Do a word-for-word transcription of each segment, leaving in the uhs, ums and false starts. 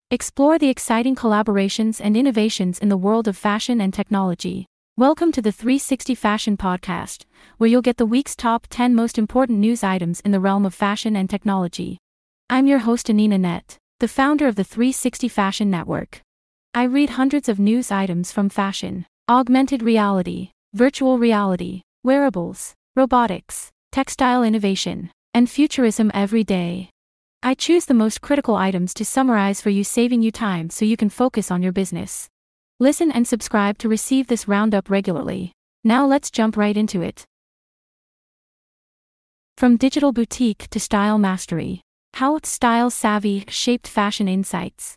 Explore the exciting collaborations and innovations in the world of fashion and technology. Welcome to the three sixty Fashion Podcast, where you'll get the week's top ten most important news items in the realm of fashion and technology. I'm your host Anina Net, the founder of the three sixty Fashion Network. I read hundreds of news items from fashion, augmented reality, virtual reality, wearables, robotics, textile innovation, and futurism every day. I choose the most critical items to summarize for you, saving you time so you can focus on your business. Listen and subscribe to receive this roundup regularly. Now let's jump right into it. From digital boutique to style mastery, how Style Savvy shaped fashion insights.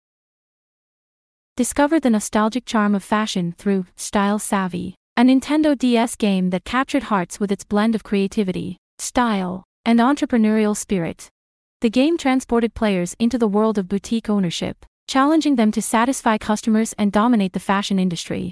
Discover the nostalgic charm of fashion through Style Savvy, a Nintendo D S game that captured hearts with its blend of creativity, style, and entrepreneurial spirit. The game transported players into the world of boutique ownership, challenging them to satisfy customers and dominate the fashion industry.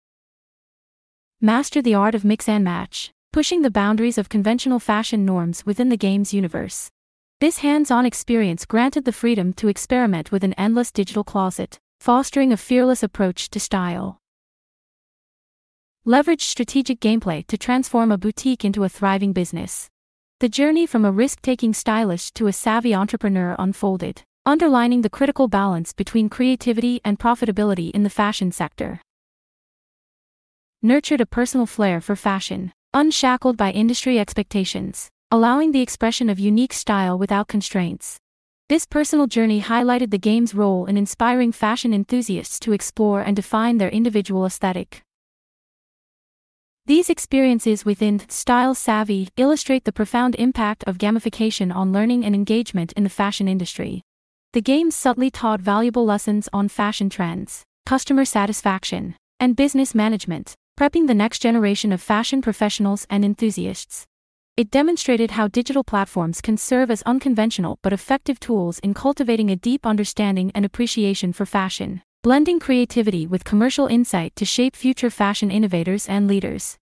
Master the art of mix and match, pushing the boundaries of conventional fashion norms within the game's universe. This hands-on experience granted the freedom to experiment with an endless digital closet, fostering a fearless approach to style. Leverage strategic gameplay to transform a boutique into a thriving business. The journey from a risk-taking stylist to a savvy entrepreneur unfolded, underlining the critical balance between creativity and profitability in the fashion sector. Nurtured a personal flair for fashion, unshackled by industry expectations, allowing the expression of unique style without constraints. This personal journey highlighted the game's role in inspiring fashion enthusiasts to explore and define their individual aesthetic. These experiences within Style Savvy illustrate the profound impact of gamification on learning and engagement in the fashion industry. The game subtly taught valuable lessons on fashion trends, customer satisfaction, and business management, prepping the next generation of fashion professionals and enthusiasts. It demonstrated how digital platforms can serve as unconventional but effective tools in cultivating a deep understanding and appreciation for fashion, blending creativity with commercial insight to shape future fashion innovators and leaders.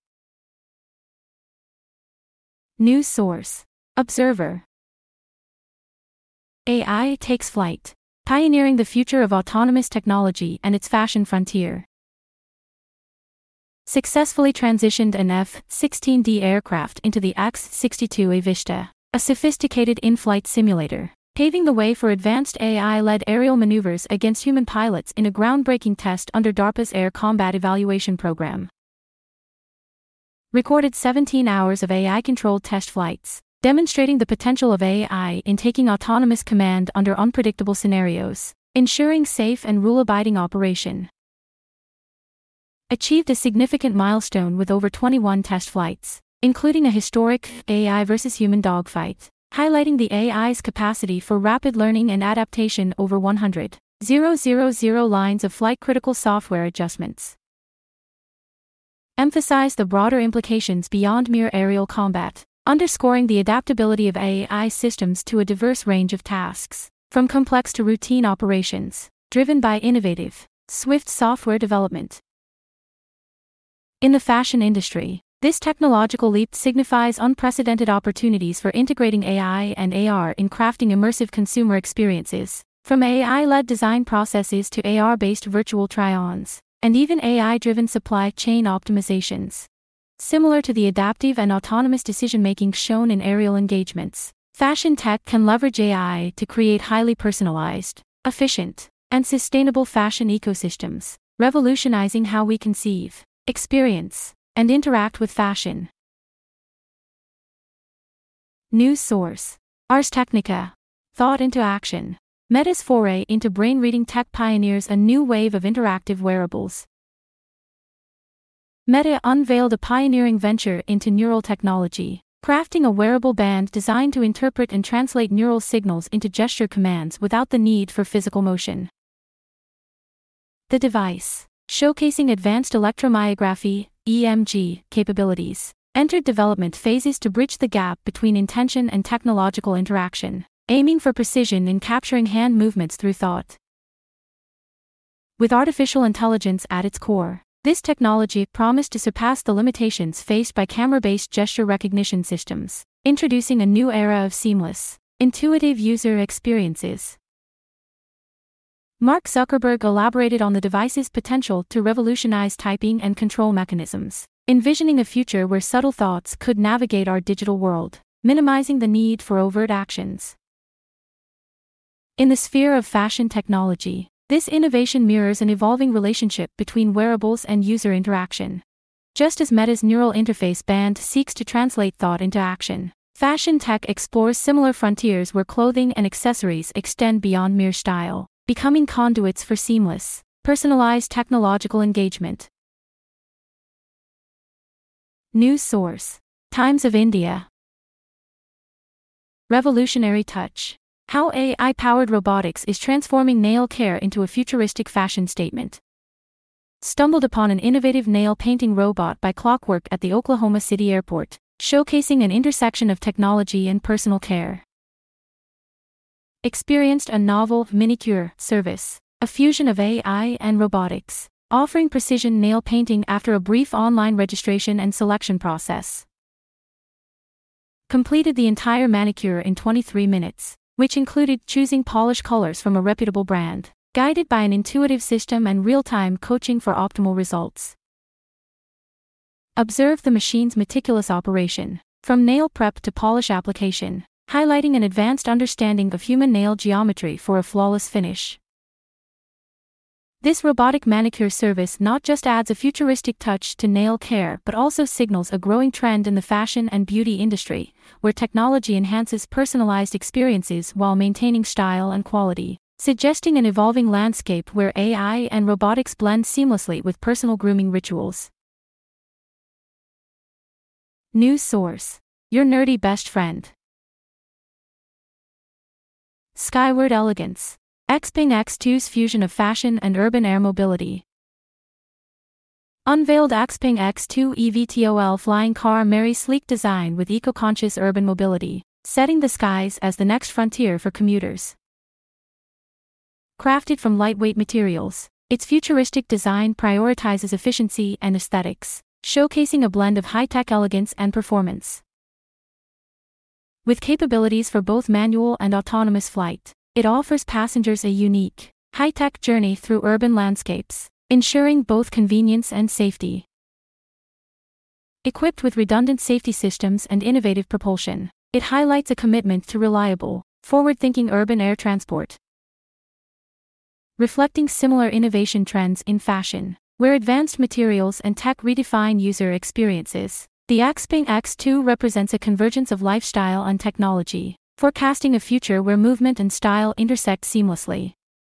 News source: Observer. A I takes flight, pioneering the future of autonomous technology and its fashion frontier. Successfully transitioned an F sixteen D aircraft into the X sixty-two A Vista, a sophisticated in-flight simulator, paving the way for advanced A I-led aerial maneuvers against human pilots in a groundbreaking test under DARPA's Air Combat Evaluation Program. Recorded seventeen hours of A I-controlled test flights, demonstrating the potential of A I in taking autonomous command under unpredictable scenarios, ensuring safe and rule-abiding operation. Achieved a significant milestone with over twenty-one test flights, including a historic A I versus human dogfight, highlighting the A I's capacity for rapid learning and adaptation over one hundred thousand lines of flight-critical software adjustments. Emphasize the broader implications beyond mere aerial combat, underscoring the adaptability of A I systems to a diverse range of tasks, from complex to routine operations, driven by innovative, swift software development. In the fashion industry, this technological leap signifies unprecedented opportunities for integrating A I and A R in crafting immersive consumer experiences, from A I-led design processes to A R-based virtual try-ons, and even A I-driven supply chain optimizations. Similar to the adaptive and autonomous decision-making shown in aerial engagements, fashion tech can leverage A I to create highly personalized, efficient, and sustainable fashion ecosystems, revolutionizing how we conceive, experience, and interact with fashion. News source: Ars Technica. Thought into action. Meta's foray into brain-reading tech pioneers a new wave of interactive wearables. Meta unveiled a pioneering venture into neural technology, crafting a wearable band designed to interpret and translate neural signals into gesture commands without the need for physical motion. The device, showcasing advanced electromyography (E M G) capabilities, entered development phases to bridge the gap between intention and technological interaction, aiming for precision in capturing hand movements through thought. With artificial intelligence at its core, this technology promised to surpass the limitations faced by camera-based gesture recognition systems, introducing a new era of seamless, intuitive user experiences. Mark Zuckerberg elaborated on the device's potential to revolutionize typing and control mechanisms, envisioning a future where subtle thoughts could navigate our digital world, minimizing the need for overt actions. In the sphere of fashion technology, this innovation mirrors an evolving relationship between wearables and user interaction. Just as Meta's neural interface band seeks to translate thought into action, fashion tech explores similar frontiers where clothing and accessories extend beyond mere style, becoming conduits for seamless, personalized technological engagement. News source: Times of India. Revolutionary touch. How A I-powered robotics is transforming nail care into a futuristic fashion statement. Stumbled upon an innovative nail painting robot by Clockwork at the Oklahoma City airport, showcasing an intersection of technology and personal care. Experienced a novel manicure service, a fusion of A I and robotics, offering precision nail painting after a brief online registration and selection process. Completed the entire manicure in twenty-three minutes, which included choosing polish colors from a reputable brand, guided by an intuitive system and real-time coaching for optimal results. Observe the machine's meticulous operation, from nail prep to polish application, highlighting an advanced understanding of human nail geometry for a flawless finish. This robotic manicure service not just adds a futuristic touch to nail care but also signals a growing trend in the fashion and beauty industry, where technology enhances personalized experiences while maintaining style and quality, suggesting an evolving landscape where A I and robotics blend seamlessly with personal grooming rituals. News source: Your nerdy best friend. Skyward elegance. Xpeng X two's fusion of fashion and urban air mobility. Unveiled Xpeng X two E V T O L flying car marries sleek design with eco-conscious urban mobility, setting the skies as the next frontier for commuters. Crafted from lightweight materials, its futuristic design prioritizes efficiency and aesthetics, showcasing a blend of high-tech elegance and performance. With capabilities for both manual and autonomous flight, it offers passengers a unique, high-tech journey through urban landscapes, ensuring both convenience and safety. Equipped with redundant safety systems and innovative propulsion, it highlights a commitment to reliable, forward-thinking urban air transport. Reflecting similar innovation trends in fashion, where advanced materials and tech redefine user experiences, the Xpeng X two represents a convergence of lifestyle and technology, forecasting a future where movement and style intersect seamlessly.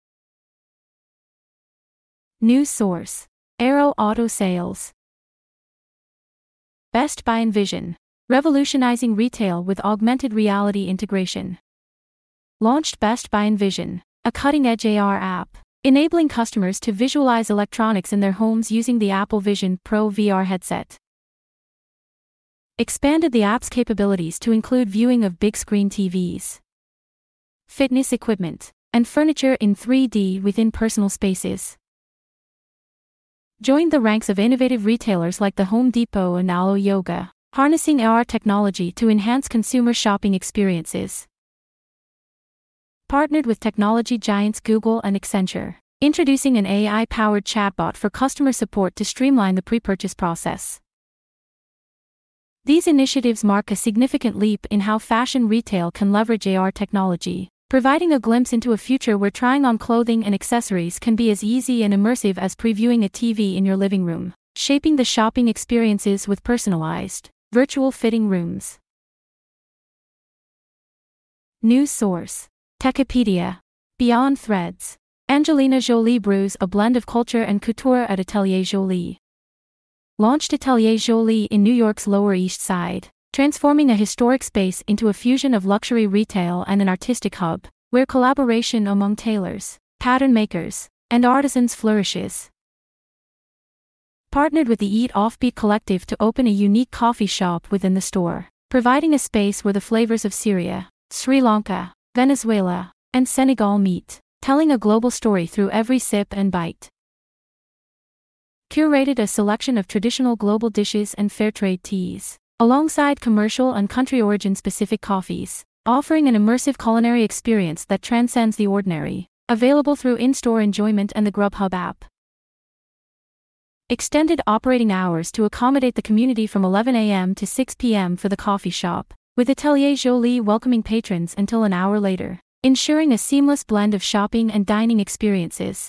News source: Aero Auto Sales. Best Buy Envision, revolutionizing retail with augmented reality integration. Launched Best Buy Envision, a cutting-edge A R app, enabling customers to visualize electronics in their homes using the Apple Vision Pro V R headset. Expanded the app's capabilities to include viewing of big-screen T Vs, fitness equipment, and furniture in three D within personal spaces. Joined the ranks of innovative retailers like the Home Depot and Alo Yoga, harnessing A R technology to enhance consumer shopping experiences. Partnered with technology giants Google and Accenture, introducing an A I-powered chatbot for customer support to streamline the pre-purchase process. These initiatives mark a significant leap in how fashion retail can leverage A R technology, providing a glimpse into a future where trying on clothing and accessories can be as easy and immersive as previewing a T V in your living room, shaping the shopping experiences with personalized, virtual fitting rooms. News source: Techipedia. Beyond Threads. Angelina Jolie brews a blend of culture and couture at Atelier Jolie. Launched Atelier Jolie in New York's Lower East Side, transforming a historic space into a fusion of luxury retail and an artistic hub, where collaboration among tailors, pattern makers, and artisans flourishes. Partnered with the Eat Offbeat Collective to open a unique coffee shop within the store, providing a space where the flavors of Syria, Sri Lanka, Venezuela, and Senegal meet, telling a global story through every sip and bite. Curated a selection of traditional global dishes and fair-trade teas, alongside commercial and country origin-specific coffees, offering an immersive culinary experience that transcends the ordinary. Available through in-store enjoyment and the Grubhub app. Extended operating hours to accommodate the community from eleven a m to six p m for the coffee shop, with Atelier Jolie welcoming patrons until an hour later, ensuring a seamless blend of shopping and dining experiences.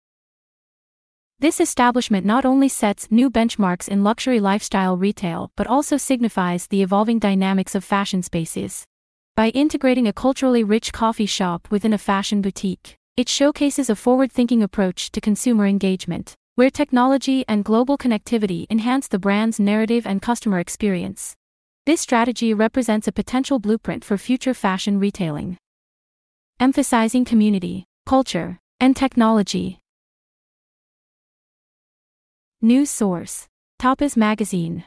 This establishment not only sets new benchmarks in luxury lifestyle retail but also signifies the evolving dynamics of fashion spaces. By integrating a culturally rich coffee shop within a fashion boutique, it showcases a forward-thinking approach to consumer engagement, where technology and global connectivity enhance the brand's narrative and customer experience. This strategy represents a potential blueprint for future fashion retailing, emphasizing community, culture, and technology. News source: Tapas Magazine.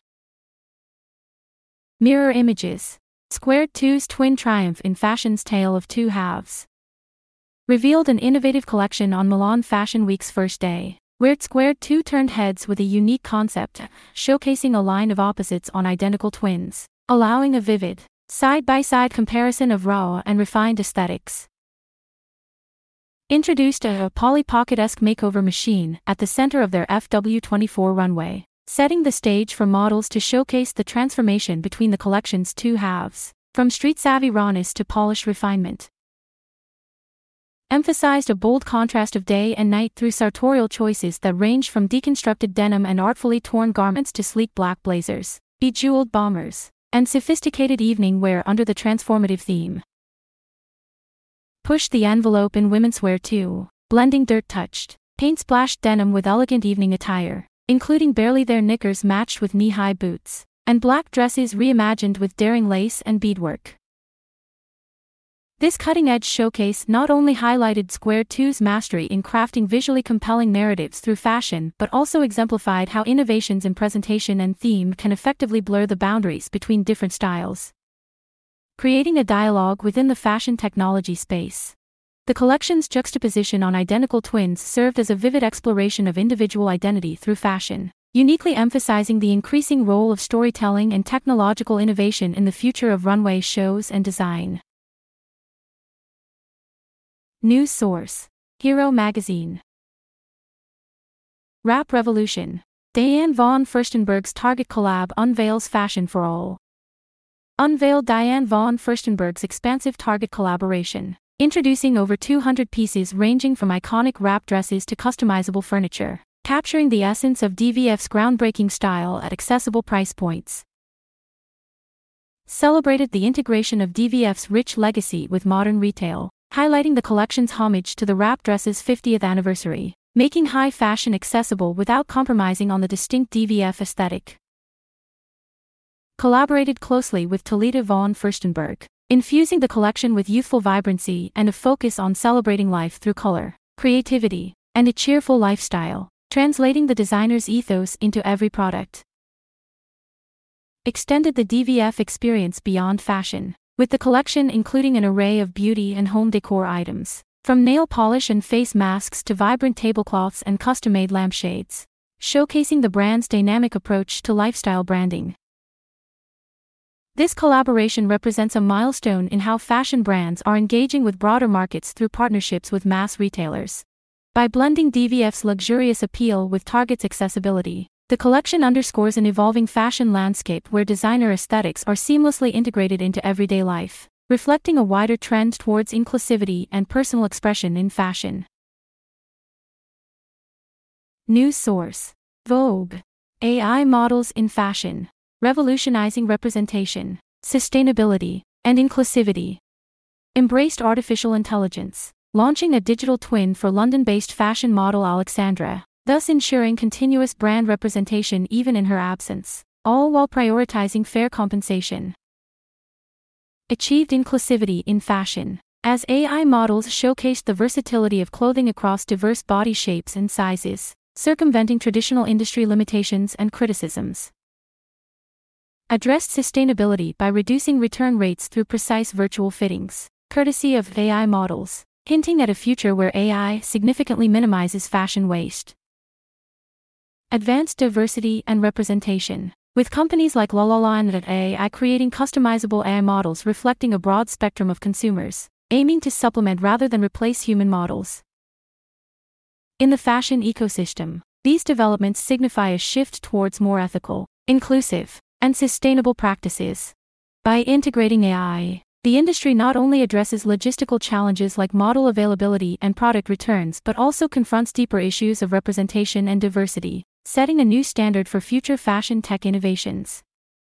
Mirror images. Squared two's twin triumph in fashion's tale of two halves. Revealed an innovative collection on Milan Fashion Week's first day, where Squared two turned heads with a unique concept, showcasing a line of opposites on identical twins, allowing a vivid, side-by-side comparison of raw and refined aesthetics. Introduced a Polly Pocket-esque makeover machine at the center of their F W twenty-four runway, setting the stage for models to showcase the transformation between the collection's two halves, from street-savvy rawness to polished refinement. Emphasized a bold contrast of day and night through sartorial choices that ranged from deconstructed denim and artfully torn garments to sleek black blazers, bejeweled bombers, and sophisticated evening wear under the transformative theme. Pushed the envelope in women's wear too, blending dirt-touched, paint-splashed denim with elegant evening attire, including barely there knickers matched with knee-high boots, and black dresses reimagined with daring lace and beadwork. This cutting-edge showcase not only highlighted Squared two's mastery in crafting visually compelling narratives through fashion but also exemplified how innovations in presentation and theme can effectively blur the boundaries between different styles, creating a dialogue within the fashion technology space. The collection's juxtaposition on identical twins served as a vivid exploration of individual identity through fashion, uniquely emphasizing the increasing role of storytelling and technological innovation in the future of runway shows and design. News source: Hero Magazine. Rap Revolution. Diane von Furstenberg's Target collab unveils fashion for all. Unveiled Diane von Furstenberg's expansive Target collaboration, introducing over two hundred pieces ranging from iconic wrap dresses to customizable furniture, capturing the essence of D V F's groundbreaking style at accessible price points. Celebrated the integration of D V F's rich legacy with modern retail, highlighting the collection's homage to the wrap dress's fiftieth anniversary, making high fashion accessible without compromising on the distinct D V F aesthetic. Collaborated closely with Talita von Furstenberg, infusing the collection with youthful vibrancy and a focus on celebrating life through color, creativity, and a cheerful lifestyle, translating the designer's ethos into every product. Extended the D V F experience beyond fashion, with the collection including an array of beauty and home decor items, from nail polish and face masks to vibrant tablecloths and custom-made lampshades, showcasing the brand's dynamic approach to lifestyle branding. This collaboration represents a milestone in how fashion brands are engaging with broader markets through partnerships with mass retailers. By blending D V F's luxurious appeal with Target's accessibility, the collection underscores an evolving fashion landscape where designer aesthetics are seamlessly integrated into everyday life, reflecting a wider trend towards inclusivity and personal expression in fashion. News source: Vogue. A I models in fashion, revolutionizing representation, sustainability, and inclusivity. Embraced artificial intelligence, launching a digital twin for London-based fashion model Alexandra, thus ensuring continuous brand representation even in her absence, all while prioritizing fair compensation. Achieved inclusivity in fashion, as A I models showcased the versatility of clothing across diverse body shapes and sizes, circumventing traditional industry limitations and criticisms. Addressed sustainability by reducing return rates through precise virtual fittings, courtesy of A I models, hinting at a future where A I significantly minimizes fashion waste. Advanced diversity and representation, with companies like Lalala and A I creating customizable A I models reflecting a broad spectrum of consumers, aiming to supplement rather than replace human models. In the fashion ecosystem, these developments signify a shift towards more ethical, inclusive, and sustainable practices. By integrating A I, the industry not only addresses logistical challenges like model availability and product returns but also confronts deeper issues of representation and diversity, setting a new standard for future fashion tech innovations.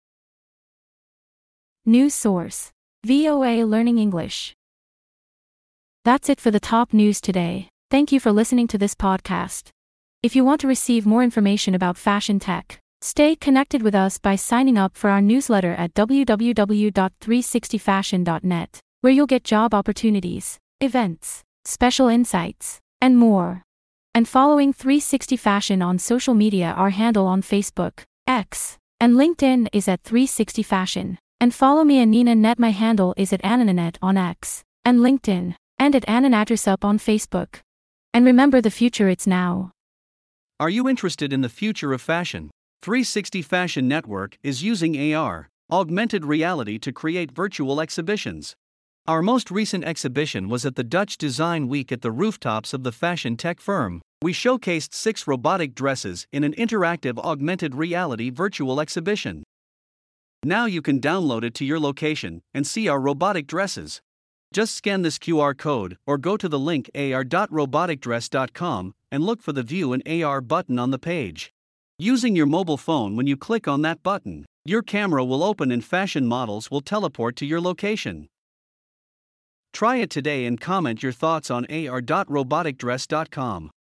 News source: V O A Learning English. That's it for the top news today. Thank you for listening to this podcast. If you want to receive more information about fashion tech, stay connected with us by signing up for our newsletter at w w w dot three sixty fashion dot net, where you'll get job opportunities, events, special insights, and more. And following three sixty Fashion on social media. Our handle on Facebook, X, and LinkedIn is at three sixty Fashion. And follow me Anina Net. My handle is at AninaNet on X and LinkedIn, and at AninaNatRsup on Facebook. And remember, the future, it's now. Are you interested in the future of fashion? three sixty Fashion Network is using A R, augmented reality, to create virtual exhibitions. Our most recent exhibition was at the Dutch Design Week at the rooftops of the fashion tech firm. We showcased six robotic dresses in an interactive augmented reality virtual exhibition. Now you can download it to your location and see our robotic dresses. Just scan this Q R code or go to the link a r dot robotic dress dot com and look for the View an A R button on the page. Using your mobile phone, when you click on that button, your camera will open and fashion models will teleport to your location. Try it today and comment your thoughts on a r dot robotic dress dot com.